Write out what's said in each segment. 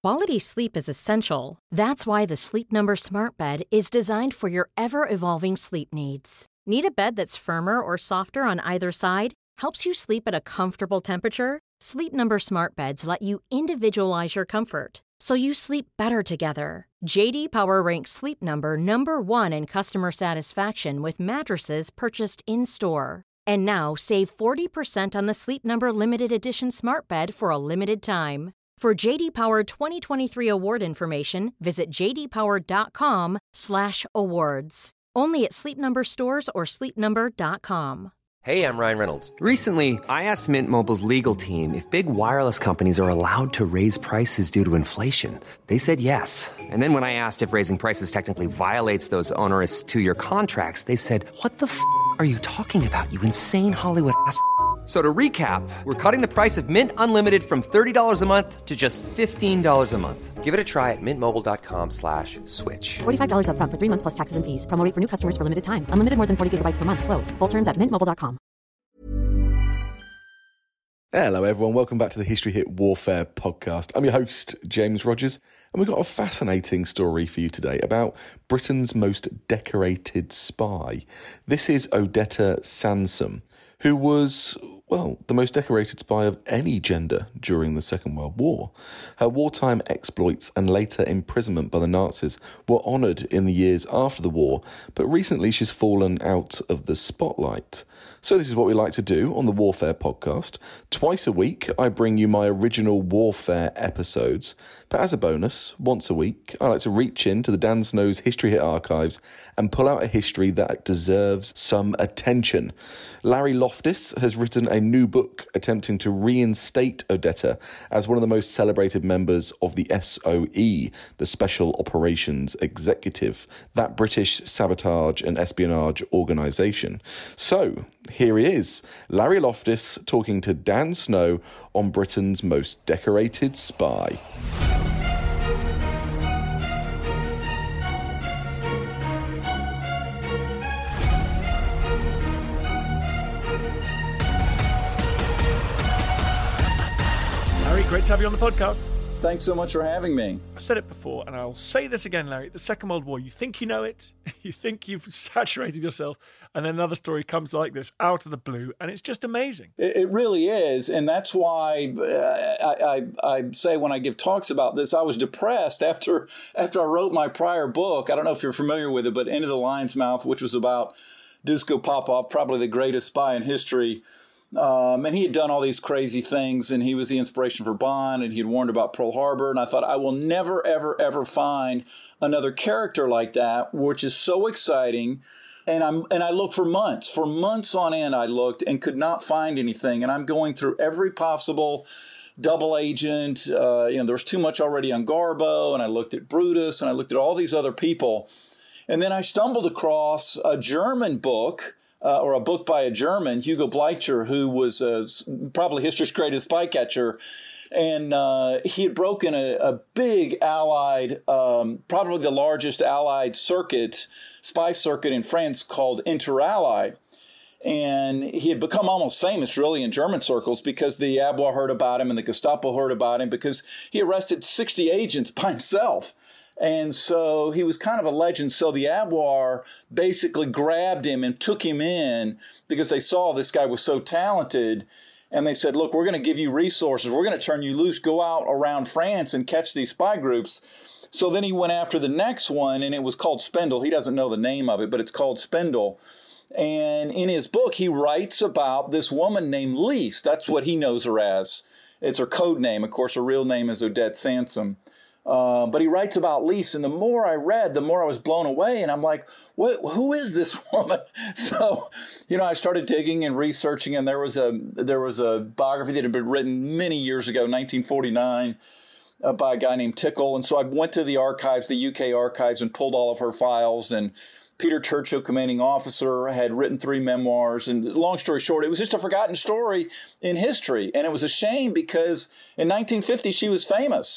Quality sleep is essential. That's why the Sleep Number Smart Bed is designed for your ever-evolving sleep needs. Need a bed that's firmer or softer on either side? Helps you sleep at a comfortable temperature? Sleep Number Smart Beds let you individualize your comfort, so you sleep better together. J.D. Power ranks Sleep Number number one in customer satisfaction with mattresses purchased in-store. And now, save 40% on the Sleep Number Limited Edition Smart Bed for a limited time. For J.D. Power 2023 award information, visit jdpower.com/awards. Only at Sleep Number stores or sleepnumber.com. Hey, I'm Ryan Reynolds. Recently, I asked Mint Mobile's legal team if big wireless companies are allowed to raise prices due to inflation. They said yes. And then when I asked if raising prices technically violates those onerous two-year contracts, they said, "What the f*** are you talking about, you insane Hollywood ass?" So to recap, we're cutting the price of Mint Unlimited from $30 a month to just $15 a month. Give it a try at mintmobile.com/switch. $45 up front for 3 months plus taxes and fees. Promo rate for new customers for limited time. Unlimited more than 40 gigabytes per month. Slows full terms at mintmobile.com. Hello everyone, welcome back to the History Hit Warfare podcast. I'm your host, James Rogers, and we've got a fascinating story for you today about Britain's most decorated spy. This is Odetta Sansom, who was, well, the most decorated spy of any gender during the Second World War. Her wartime exploits and later imprisonment by the Nazis were honoured in the years after the war, but recently she's fallen out of the spotlight. So this is what we like to do on the Warfare podcast. Twice a week, I bring you my original Warfare episodes, but as a bonus, once a week, I like to reach into the Dan Snow's History Hit archives and pull out a history that deserves some attention. Larry Loftus has written a new book attempting to reinstate Odetta as one of the most celebrated members of the SOE, the Special Operations Executive, that British sabotage and espionage organisation. So, here he is, Larry Loftus talking to Dan Snow on Britain's most decorated spy. Larry, great to have you on the podcast. Thanks so much for having me. I've said it before, and I'll say this again, Larry. The Second World War, you think you know it, you think you've saturated yourself, and then another story comes like this out of the blue, and it's just amazing. It really is, and that's why I say when I give talks about this, I was depressed after I wrote my prior book. I don't know if you're familiar with it, but Into the Lion's Mouth, which was about Duško Popov, probably the greatest spy in history. And he had done all these crazy things, and he was the inspiration for Bond, and he had warned about Pearl Harbor. And I thought, I will never, ever, ever find another character like that, which is so exciting. And I looked for months on end. I looked and could not find anything. And I'm going through every possible double agent. There was too much already on Garbo, and I looked at Brutus, and I looked at all these other people. And then I stumbled across a German book. Or a book by a German, Hugo Bleicher, who was probably history's greatest spycatcher. And he had broken a big Allied, probably the largest Allied spy circuit in France called Inter-Ally. And he had become almost famous, really, in German circles because the Abwehr heard about him and the Gestapo heard about him because he arrested 60 agents by himself. And so he was kind of a legend. So the Abwehr basically grabbed him and took him in because they saw this guy was so talented. And they said, look, we're going to give you resources. We're going to turn you loose. Go out around France and catch these spy groups. So then he went after the next one, and it was called Spindle. He doesn't know the name of it, but it's called Spindle. And in his book, he writes about this woman named Lise. That's what he knows her as. It's her code name. Of course, her real name is Odette Sansom. But he writes about Lise, and the more I read, the more I was blown away. And I'm like, who is this woman? So, I started digging and researching, and there was a biography that had been written many years ago, 1949, by a guy named Tickle. And so I went to the archives, the UK archives, and pulled all of her files. And Peter Churchill, commanding officer, had written 3 memoirs. And long story short, it was just a forgotten story in history. And it was a shame because in 1950, she was famous.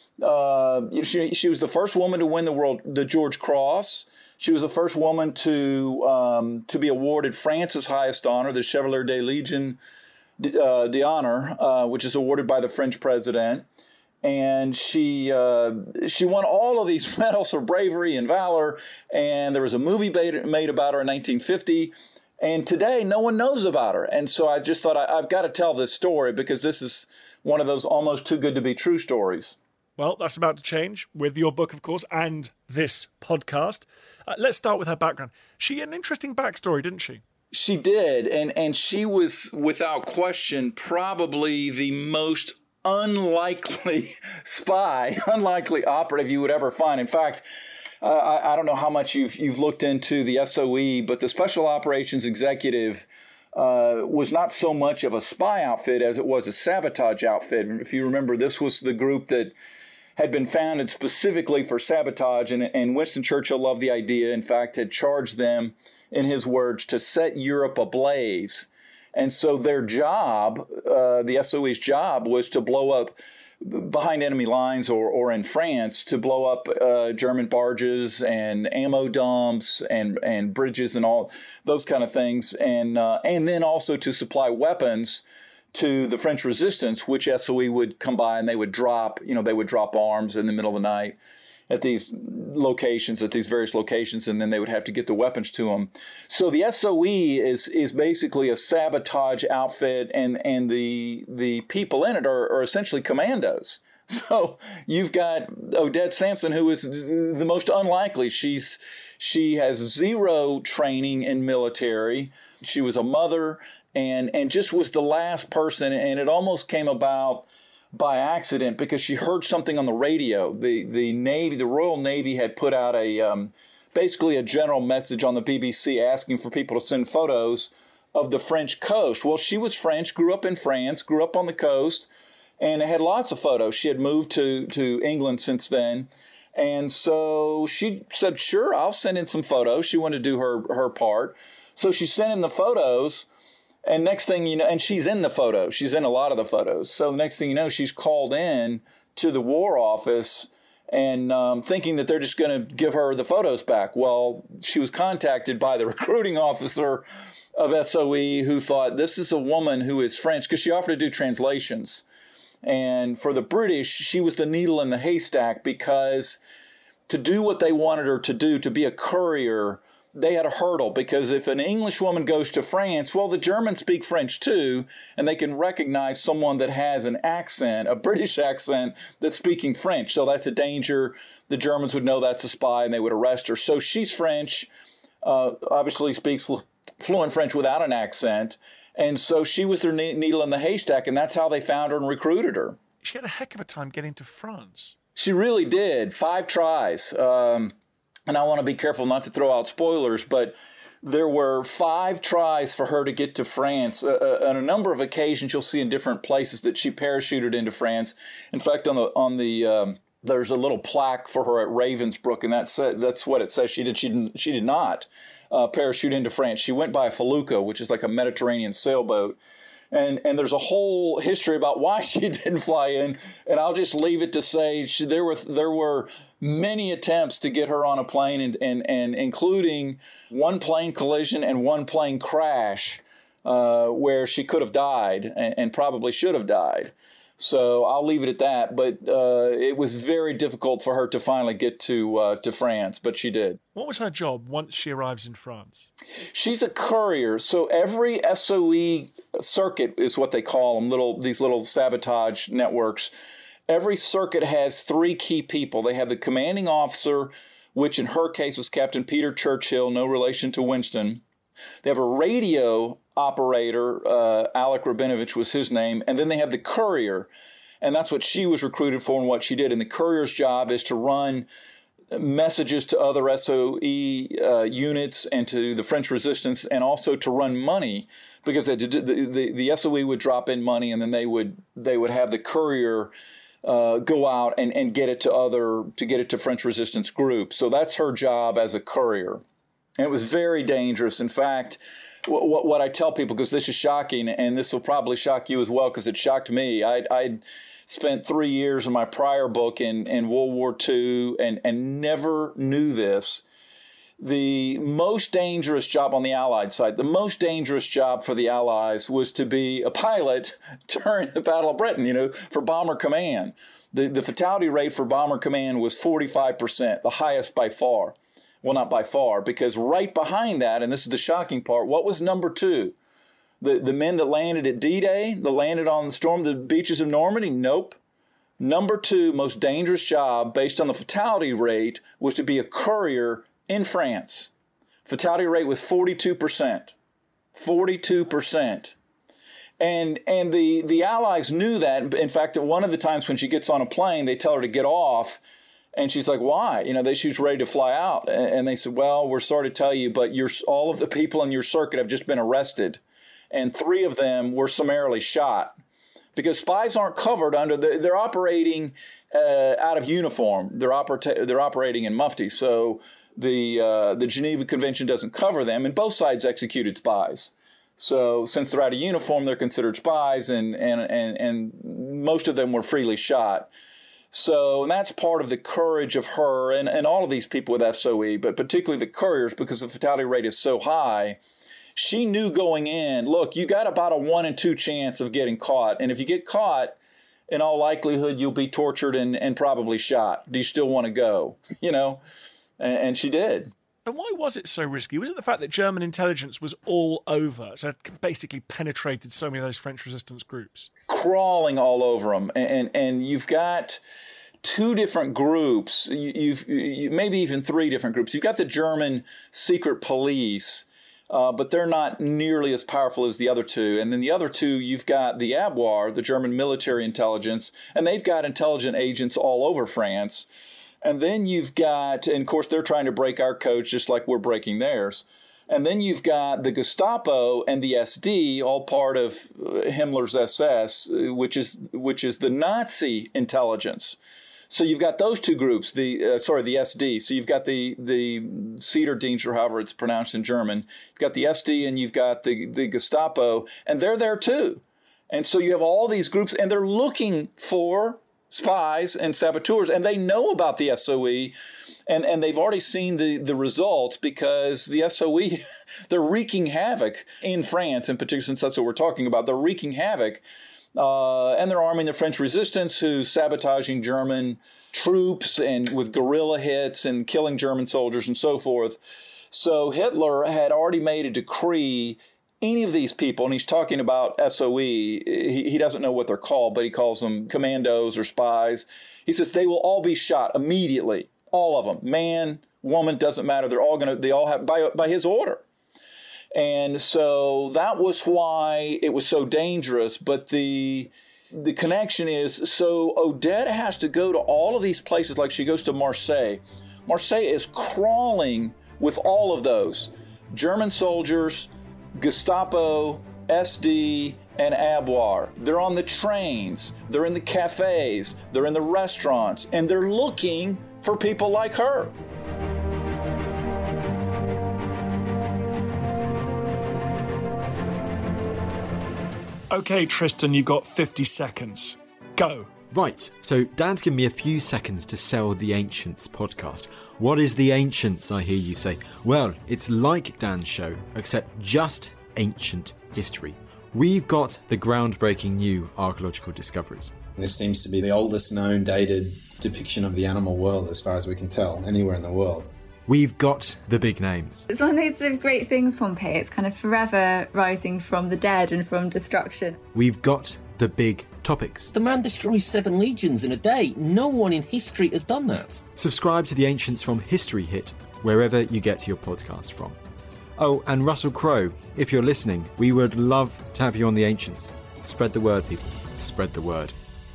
She was the first woman to win the George Cross. She was the first woman to be awarded France's highest honor, the Chevalier de Légion d'Honneur, which is awarded by the French president. And she won all of these medals for bravery and valor. And there was a movie made about her in 1950. And today, no one knows about her. And so I just thought I've got to tell this story because this is one of those almost too good to be true stories. Well, that's about to change with your book, of course, and this podcast. Let's start with her background. She had an interesting backstory, didn't she? She did. And she was, without question, probably the most unlikely spy, unlikely operative you would ever find. In fact, I don't know how much you've looked into the SOE, but the Special Operations Executive was not so much of a spy outfit as it was a sabotage outfit. If you remember, this was the group that had been founded specifically for sabotage, and Winston Churchill loved the idea, in fact, had charged them, in his words, to set Europe ablaze. And so their job, the SOE's job, was to blow up behind enemy lines or in France, to blow up German barges and ammo dumps and bridges and all those kind of things, and then also to supply weapons to the French resistance, which SOE would come by and they would drop arms in the middle of the night at these various locations, and then they would have to get the weapons to them. So the SOE is basically a sabotage outfit, and the people in it are essentially commandos. So you've got Odette Sampson, who is the most unlikely. She has zero training in military. She was a mother and just was the last person, and it almost came about by accident because she heard something on the radio. The Navy, the Royal Navy, had put out basically a general message on the BBC asking for people to send photos of the French coast. Well, she was French, grew up in France, grew up on the coast, and had lots of photos. She had moved to England since then. And so she said, sure, I'll send in some photos. She wanted to do her part. So she sent in the photos. And next thing you know, and she's in the photos. She's in a lot of the photos. So the next thing you know, she's called in to the War Office and thinking that they're just going to give her the photos back. Well, she was contacted by the recruiting officer of SOE who thought, this is a woman who is French, because she offered to do translations. And for the British, she was the needle in the haystack, because to do what they wanted her to do, to be a courier, they had a hurdle, because if an English woman goes to France, well, the Germans speak French too, and they can recognize someone that has an accent, a British accent, that's speaking French. So that's a danger. The Germans would know that's a spy, and they would arrest her. So she's French, obviously speaks fluent French without an accent, and so she was their needle in the haystack, and that's how they found her and recruited her. She had a heck of a time getting to France. She really did. 5 tries. And I want to be careful not to throw out spoilers, but there were 5 tries for her to get to France. On a number of occasions, you'll see in different places that she parachuted into France. In fact, there's a little plaque for her at Ravensbrück, and that's what it says. She did not parachute into France. She went by a felucca, which is like a Mediterranean sailboat. And there's a whole history about why she didn't fly in, and I'll just leave it to say there were many attempts to get her on a plane, and including one plane collision and one plane crash where she could have died and probably should have died. So I'll leave it at that. But it was very difficult for her to finally get to France, but she did. What was her job once she arrives in France? She's a courier. So every SOE circuit is what they call them, these little sabotage networks. Every circuit has 3 key people. They have the commanding officer, which in her case was Captain Peter Churchill, no relation to Winston. They have a radio operator, Alec Rabinovich was his name, and then they have the courier, and that's what she was recruited for and what she did. And the courier's job is to run messages to other SOE units and to the French resistance, and also to run money, because the SOE would drop in money, and then they would have the courier go out and get it to French resistance groups. So that's her job as a courier. And it was very dangerous. In fact, what I tell people, because this is shocking, and this will probably shock you as well, because it shocked me. I spent 3 years in my prior book in World War II and never knew this. The most dangerous job on the Allied side, the most dangerous job for the Allies was to be a pilot during the Battle of Britain, for Bomber Command. The fatality rate for Bomber Command was 45%, the highest by far. Well, not by far, because right behind that, and this is the shocking part, what was number 2? The men that landed at D-Day, that landed on the beaches of Normandy? Nope. Number 2 most dangerous job based on the fatality rate was to be a courier in France. Fatality rate was 42%. 42%. And the Allies knew that. In fact, at one of the times when she gets on a plane, they tell her to get off. And she's like, why? She's ready to fly out. And they said, well, we're sorry to tell you, but all of the people in your circuit have just been arrested. And 3 of them were summarily shot. Because spies aren't covered they're operating out of uniform. They're operating in mufti. So the Geneva Convention doesn't cover them, and both sides executed spies. So since they're out of uniform, they're considered spies, and most of them were freely shot. So and that's part of the courage of her and all of these people with SOE, but particularly the couriers, because the fatality rate is so high. She knew going in, look, you got about a 1 in 2 chance of getting caught. And if you get caught, in all likelihood, you'll be tortured and probably shot. Do you still want to go? And she did. And why was it so risky? Was it the fact that German intelligence was all over, so it basically penetrated so many of those French resistance groups? Crawling all over them. And you've got 2 different groups, you've maybe even 3 different groups. You've got the German secret police, but they're not nearly as powerful as the other 2. And then the other 2, you've got the Abwehr, the German military intelligence, and they've got intelligent agents all over France. And then you've got, and of course, they're trying to break our codes just like we're breaking theirs. And then you've got the Gestapo and the SD, all part of Himmler's SS, which is the Nazi intelligence. So you've got those 2 groups, the SD. So you've got the Siederdienst, or however it's pronounced in German. You've got the SD and you've got the Gestapo, and they're there too. And so you have all these groups, and they're looking for spies and saboteurs, and they know about the SOE, and they've already seen the results, because the SOE, they're wreaking havoc in France, in particular, since that's what we're talking about. They're wreaking havoc. And they're arming the French resistance, who's sabotaging German troops and with guerrilla hits and killing German soldiers and so forth. So Hitler had already made a decree. Any of these people, and he's talking about SOE, he doesn't know what they're called, but he calls them commandos or spies. He says they will all be shot immediately, all of them, man, woman, doesn't matter. They all have by his order. And so that was why it was so dangerous. But the connection is, so Odette has to go to all of these places, like she goes to Marseille. Marseille is crawling with all of those German soldiers, Gestapo, SD, and Abwehr. They're on the trains, they're in the cafes, they're in the restaurants, and they're looking for people like her. Okay, Tristan, you've got 50 seconds. Go. Right, so Dan's given me a few seconds to sell the Ancients podcast. What is the Ancients, I hear you say? Well, it's like Dan's show, except just ancient history. We've got the groundbreaking new archaeological discoveries. This seems to be the oldest known dated depiction of the animal world, as far as we can tell, anywhere in the world. We've got the big names. It's one of those sort of great things, Pompeii. It's kind of forever rising from the dead and from destruction. We've got the big topics. The man destroys 7 legions in a day. No one in history has done that. Subscribe to the Ancients from History Hit, wherever you get your podcast from. Oh, and Russell Crowe, if you're listening, we would love to have you on the Ancients. Spread the word, people. Spread the word.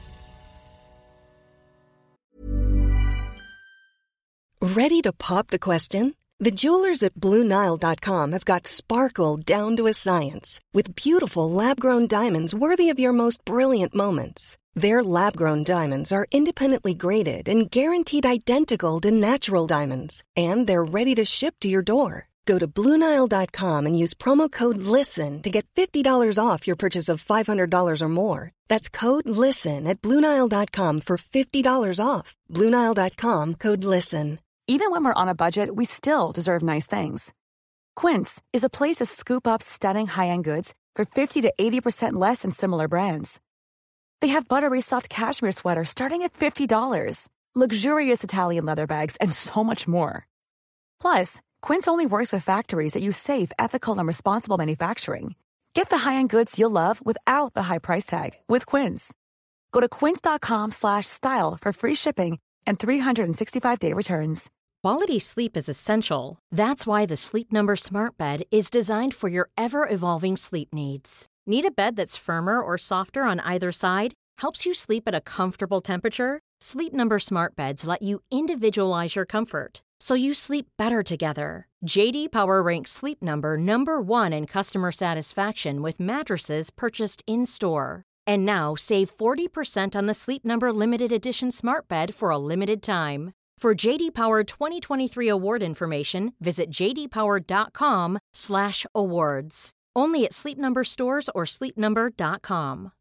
Ready to pop the question? The jewelers at BlueNile.com have got sparkle down to a science with beautiful lab-grown diamonds worthy of your most brilliant moments. Their lab-grown diamonds are independently graded and guaranteed identical to natural diamonds, and they're ready to ship to your door. Go to BlueNile.com and use promo code LISTEN to get $50 off your purchase of $500 or more. That's code LISTEN at BlueNile.com for $50 off. BlueNile.com, code LISTEN. Even when we're on a budget, we still deserve nice things. Quince is a place to scoop up stunning high-end goods for 50 to 80% less than similar brands. They have buttery soft cashmere sweaters starting at $50, luxurious Italian leather bags, and so much more. Plus, Quince only works with factories that use safe, ethical, and responsible manufacturing. Get the high-end goods you'll love without the high price tag with Quince. Go to quince.com/style for free shipping and 365-day returns. Quality sleep is essential. That's why the Sleep Number Smart Bed is designed for your ever-evolving sleep needs. Need a bed that's firmer or softer on either side? Helps you sleep at a comfortable temperature? Sleep Number Smart Beds let you individualize your comfort, so you sleep better together. J.D. Power ranks Sleep Number number 1 in customer satisfaction with mattresses purchased in-store. And now, save 40% on the Sleep Number Limited Edition Smart Bed for a limited time. For J.D. Power 2023 award information, visit jdpower.com/awards. Only at Sleep Number stores or sleepnumber.com.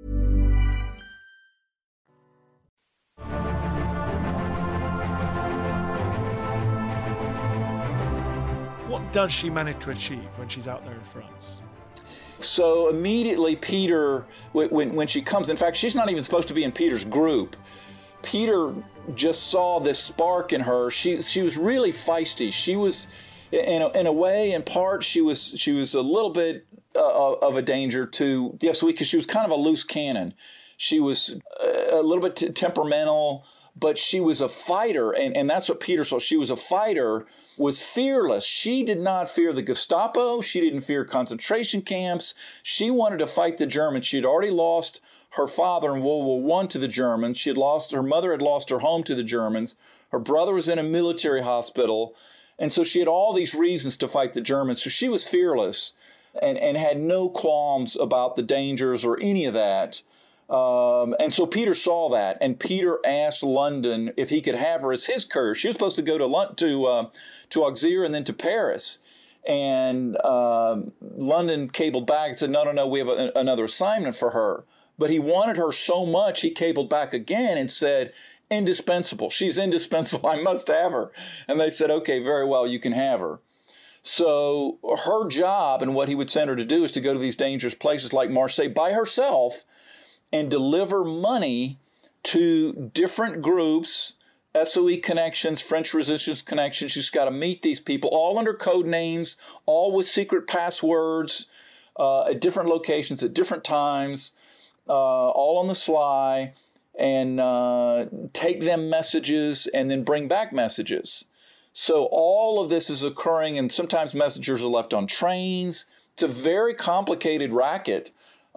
What does she manage to achieve when she's out there in France? So immediately Peter, when she comes, in fact, she's not even supposed to be in Peter's group. Peter just saw this spark in her. She was really feisty. She was, in a way, in part, she was a little bit of a danger to the SOE because she was kind of a loose cannon. She was a little bit temperamental, but she was a fighter, and that's what Peter saw. She was a fighter, was fearless. She did not fear the Gestapo. She didn't fear concentration camps. She wanted to fight the Germans. She had already lost her father in World War I to the Germans. Her mother had lost her home to the Germans. Her brother was in a military hospital. And so she had all these reasons to fight the Germans. So she was fearless and had no qualms about the dangers or any of that. And so Peter saw that, and Peter asked London if he could have her as his courier. She was supposed to go to Auxerre and then to Paris. And London cabled back and said, no, we have another assignment for her. But he wanted her so much, he cabled back again and said, indispensable. She's indispensable. I must have her. And they said, okay, very well, you can have her. So her job and what he would send her to do is to go to these dangerous places like Marseille by herself and deliver money to different groups, SOE connections, French resistance connections. She's got to meet these people, all under code names, all with secret passwords, at different locations, at different times, all on the sly, and take them messages and then bring back messages. So all of this is occurring, and sometimes messengers are left on trains. It's a very complicated racket,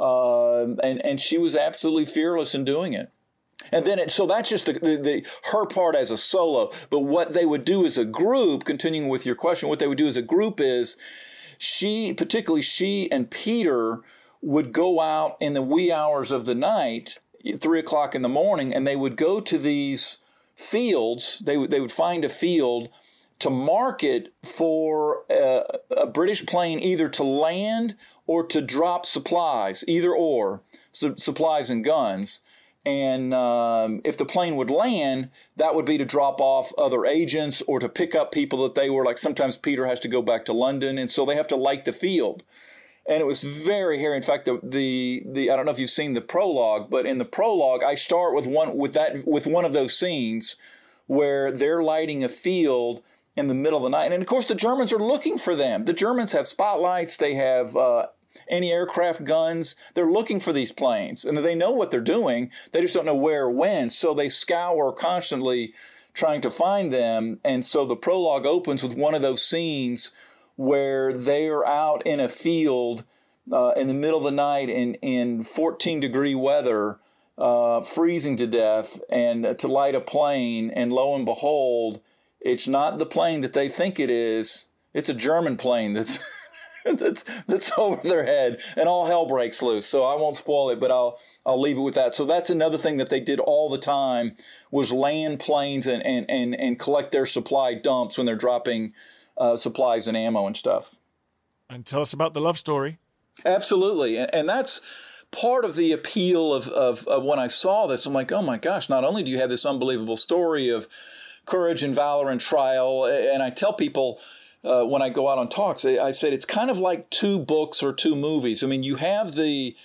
and she was absolutely fearless in doing it. And then, so that's just her part as a solo. But what they would do as a group, continuing with your question, what they would do as a group is particularly she and Peter would go out in the wee hours of the night, 3 o'clock in the morning, and they would go to these fields. They would find a field to market for a British plane either to land or to drop supplies, either or, supplies and guns. And if the plane would land, that would be to drop off other agents or to pick up people that they were, like sometimes Peter has to go back to London, and so they have to light the field. And it was very hairy. In fact, the I don't know if you've seen the prologue, but in the prologue, I start with one of those scenes where they're lighting a field in the middle of the night. And of course, the Germans are looking for them. The Germans have spotlights. They have anti-aircraft guns. They're looking for these planes, and they know what they're doing. They just don't know where or when. So they scour constantly trying to find them. And so the prologue opens with one of those scenes where they are out in a field in the middle of the night in 14-degree weather, freezing to death, and to light a plane. And lo and behold, it's not the plane that they think it is. It's a German plane that's that's over their head, and all hell breaks loose. So I won't spoil it, but I'll leave it with that. So that's another thing that they did all the time, was land planes and collect their supply dumps when they're dropping supplies and ammo and stuff. And tell us about the love story. Absolutely. And that's part of the appeal of when I saw this. I'm like, oh my gosh, not only do you have this unbelievable story of courage and valor and trial, and I tell people when I go out on talks, I said it's kind of like two books or two movies. I mean, you have the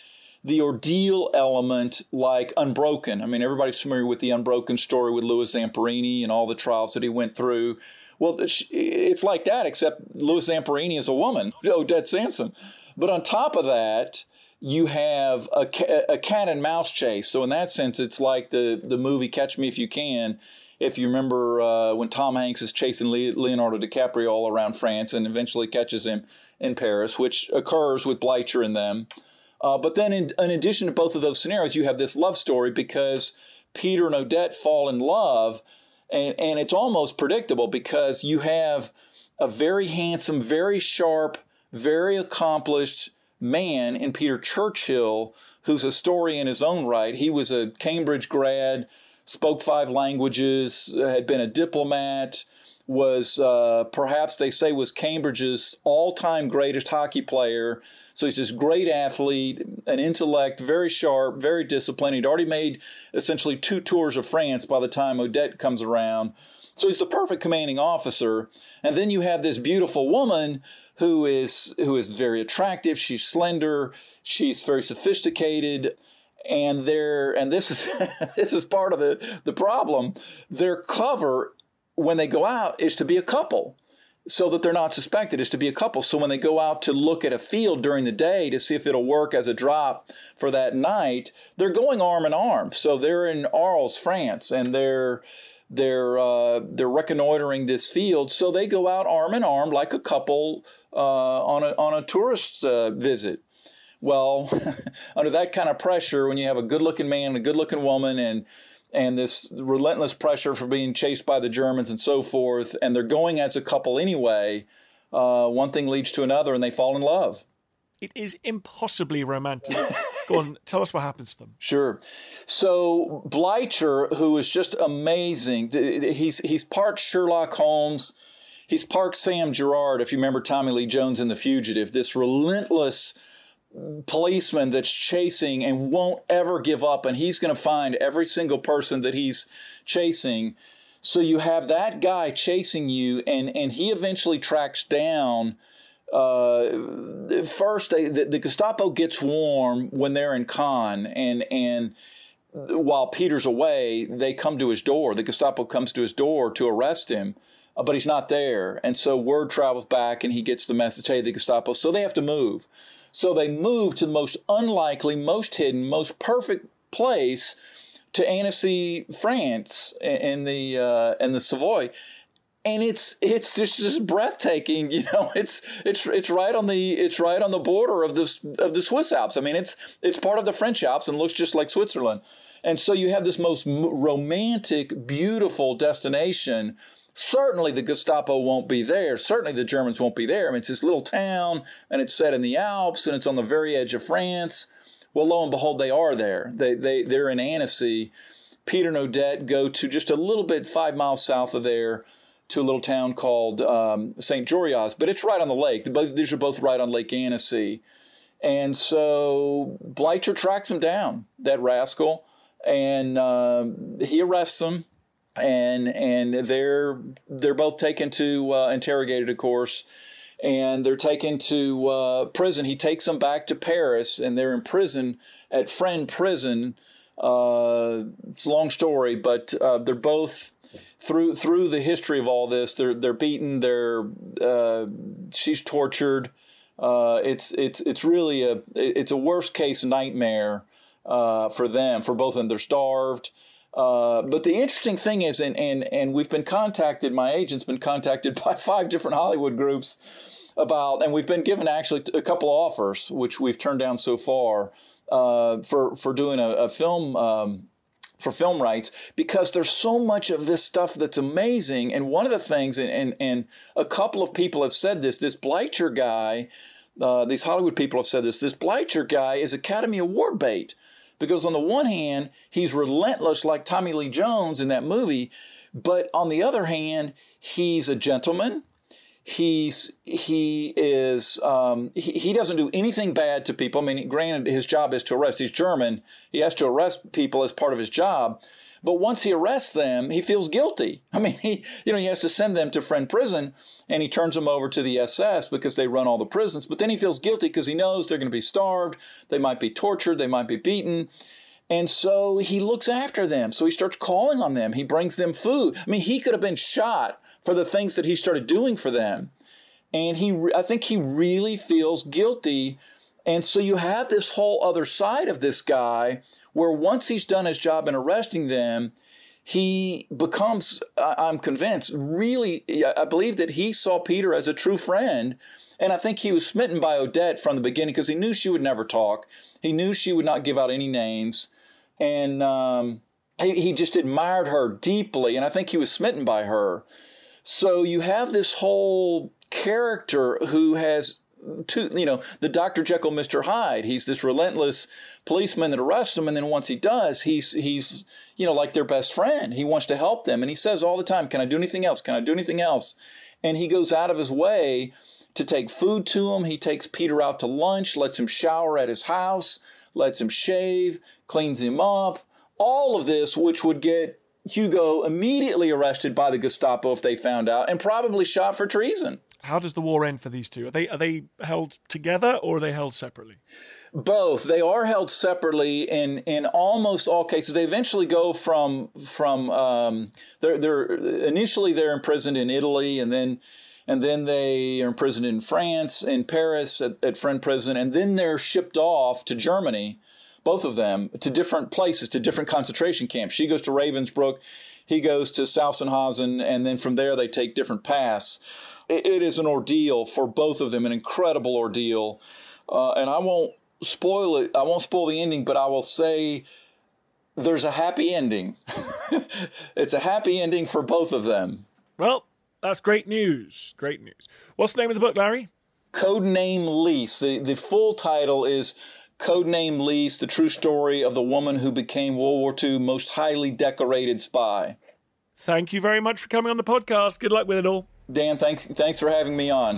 the ordeal element like Unbroken. I mean, everybody's familiar with the Unbroken story with Louis Zamperini and all the trials that he went through. Well, it's like that, except Louis Zamperini is a woman, Odette Sampson. But on top of that, you have a cat and mouse chase. So in that sense, it's like the movie Catch Me If You Can. If you remember when Tom Hanks is chasing Leonardo DiCaprio all around France and eventually catches him in Paris, which occurs with Bleicher and them. But then in addition to both of those scenarios, you have this love story because Peter and Odette fall in love. And it's almost predictable because you have a very handsome, very sharp, very accomplished man in Peter Churchill, who's a story in his own right. He was a Cambridge grad, spoke 5 languages, had been a diplomat, was perhaps they say was Cambridge's all-time greatest hockey player. So he's this great athlete, an intellect, very sharp, very disciplined. He'd already made essentially 2 tours of France by the time Odette comes around. So he's the perfect commanding officer. And then you have this beautiful woman who is very attractive. She's slender. She's very sophisticated. And this is this is part of the problem. Their cover when they go out is to be a couple, so that they're not suspected, is to be a couple. So when they go out to look at a field during the day to see if it'll work as a drop for that night, they're going arm in arm. So they're in Arles, France, and they're reconnoitering this field. So they go out arm in arm like a couple on a tourist visit. Well, under that kind of pressure, when you have a good-looking man and a good-looking woman and this relentless pressure for being chased by the Germans and so forth, and they're going as a couple anyway, one thing leads to another, and they fall in love. It is impossibly romantic. Go on, tell us what happens to them. Sure. So Bleicher, who is just amazing, he's part Sherlock Holmes, he's part Sam Gerard, if you remember Tommy Lee Jones in The Fugitive, this relentless policeman that's chasing and won't ever give up, and he's going to find every single person that he's chasing. So you have that guy chasing you, and he eventually tracks down. First, the Gestapo gets warm when they're in Cannes, and while Peter's away, they come to his door. The Gestapo comes to his door to arrest him, but he's not there. And so word travels back, and he gets the message, hey, the Gestapo. So they have to move. So they move to the most unlikely, most hidden, most perfect place, to Annecy, France, in the Savoy, and it's just breathtaking. You know, it's right on the border of the Swiss Alps. I mean, it's part of the French Alps and looks just like Switzerland, and so you have this most romantic, beautiful destination. Certainly the Gestapo won't be there. Certainly the Germans won't be there. I mean, it's this little town, and it's set in the Alps, and it's on the very edge of France. Well, lo and behold, they are there. They're in Annecy. Peter and Odette go to just a little bit 5 miles south of there to a little town called St. Georgios, but it's right on the lake. These are both right on Lake Annecy. And so Bleicher tracks him down, that rascal, and he arrests him. And they're both taken to interrogated, of course, and they're taken to prison. He takes them back to Paris, and they're in prison at Fresnes Prison. It's a long story, but they're both through the history of all this. They're beaten. She's tortured. It's really a worst case nightmare for them, for both of them. They're starved. But the interesting thing is, and we've been contacted, my agent's been contacted by 5 different Hollywood groups and we've been given actually a couple of offers, which we've turned down so far, for doing a film, for film rights, because there's so much of this stuff that's amazing. And one of the things, and a couple of people have said this Bleicher guy, these Hollywood people have said this Bleicher guy is Academy Award bait. Because on the one hand, he's relentless like Tommy Lee Jones in that movie, but on the other hand, he's a gentleman. He doesn't do anything bad to people. I mean, granted, his job is to arrest. He's German. He has to arrest people as part of his job. But once he arrests them, he feels guilty. I mean, he has to send them to Friend Prison, and he turns them over to the SS because they run all the prisons. But then he feels guilty because he knows they're going to be starved, they might be tortured, they might be beaten. And so he looks after them. So he starts calling on them. He brings them food. I mean, he could have been shot for the things that he started doing for them. And I think he really feels guilty. And so you have this whole other side of this guy where once he's done his job in arresting them, he becomes, I'm convinced, really, I believe that he saw Peter as a true friend. And I think he was smitten by Odette from the beginning because he knew she would never talk. He knew she would not give out any names. And he just admired her deeply. And I think he was smitten by her. So you have this whole character who has the Dr. Jekyll, Mr. Hyde. He's this relentless policeman that arrests him, and then once he does, he's like their best friend. He wants to help them, and he says all the time, "Can I do anything else? Can I do anything else?" And he goes out of his way to take food to him. He takes Peter out to lunch, lets him shower at his house, lets him shave, cleans him up. All of this, which would get Hugo immediately arrested by the Gestapo if they found out, and probably shot for treason. How does the war end for these two? Are they held together or are they held separately? Both. They are held separately in almost all cases. They eventually go from they're initially they're imprisoned in Italy, and then they are imprisoned in France, in Paris at Friend Prison, and then they're shipped off to Germany, both of them, to different places, to different concentration camps. She goes to Ravensbrück, he goes to Sachsenhausen, and then from there they take different paths. It is an ordeal for both of them, an incredible ordeal. And I won't spoil it. I won't spoil the ending, but I will say there's a happy ending. It's a happy ending for both of them. Well, that's great news. Great news. What's the name of the book, Larry? Codename Lise. The full title is Codename Lise, the true story of the woman who became World War II most highly decorated spy. Thank you very much for coming on the podcast. Good luck with it all. Dan, thanks for having me on.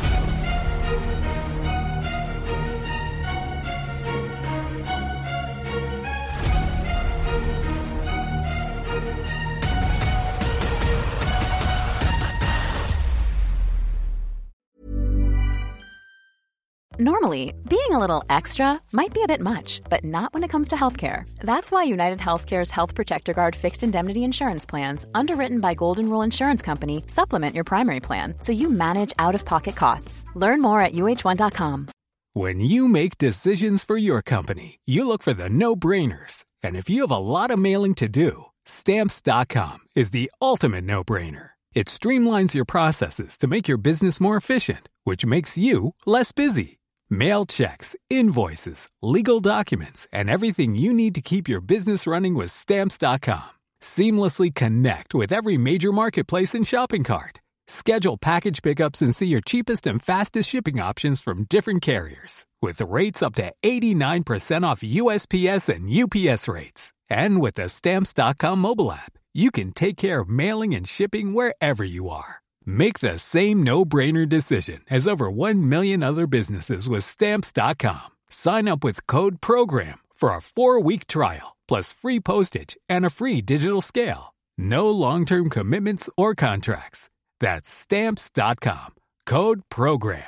Normally, being a little extra might be a bit much, but not when it comes to healthcare. That's why United Healthcare's Health Protector Guard fixed indemnity insurance plans, underwritten by Golden Rule Insurance Company, supplement your primary plan so you manage out-of-pocket costs. Learn more at UH1.com. When you make decisions for your company, you look for the no-brainers. And if you have a lot of mailing to do, Stamps.com is the ultimate no-brainer. It streamlines your processes to make your business more efficient, which makes you less busy. Mail checks, invoices, legal documents, and everything you need to keep your business running with Stamps.com. Seamlessly connect with every major marketplace and shopping cart. Schedule package pickups and see your cheapest and fastest shipping options from different carriers, with rates up to 89% off USPS and UPS rates. And with the Stamps.com mobile app, you can take care of mailing and shipping wherever you are. Make the same no-brainer decision as over 1 million other businesses with Stamps.com. Sign up with code PROGRAM for a 4-week trial, plus free postage and a free digital scale. No long-term commitments or contracts. That's Stamps.com. Code PROGRAM.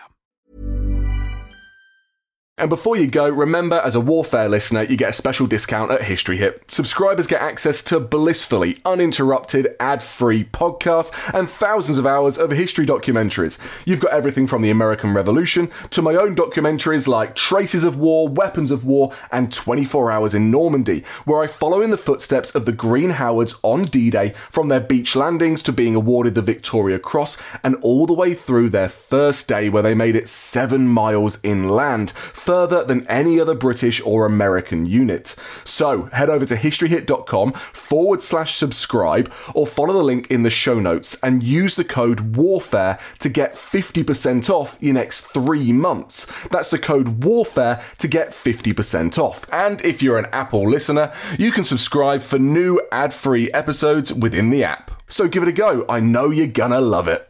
And before you go, remember, as a Warfare listener, you get a special discount at History Hit. Subscribers get access to blissfully uninterrupted, ad-free podcasts and thousands of hours of history documentaries. You've got everything from the American Revolution to my own documentaries like Traces of War, Weapons of War, and 24 Hours in Normandy, where I follow in the footsteps of the Green Howards on D-Day, from their beach landings to being awarded the Victoria Cross, and all the way through their first day where they made it 7 miles inland, further than any other British or American unit. So head over to historyhit.com/subscribe or follow the link in the show notes and use the code WARFARE to get 50% off your next 3 months. That's the code WARFARE to get 50% off. And if you're an Apple listener, you can subscribe for new ad-free episodes within the app. So give it a go. I know you're gonna love it.